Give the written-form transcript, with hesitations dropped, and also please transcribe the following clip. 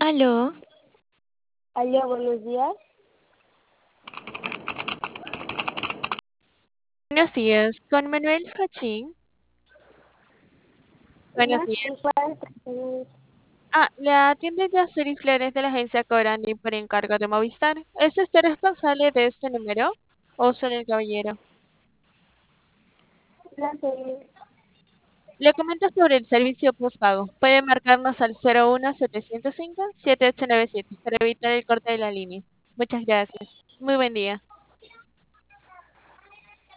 Aló, Aló, buenos días. buenos días. Con Manuel Fachín. Buenos No se días. encuentra, señor. Le atiende Yaceri Flores de la agencia Corani por encargo de Movistar. ¿Es usted responsable de este número o solo el caballero? No, señor. Le comento sobre el servicio postpago. Puede marcarnos al 01705-7897 para evitar el corte de la línea. Muchas gracias. Muy buen día.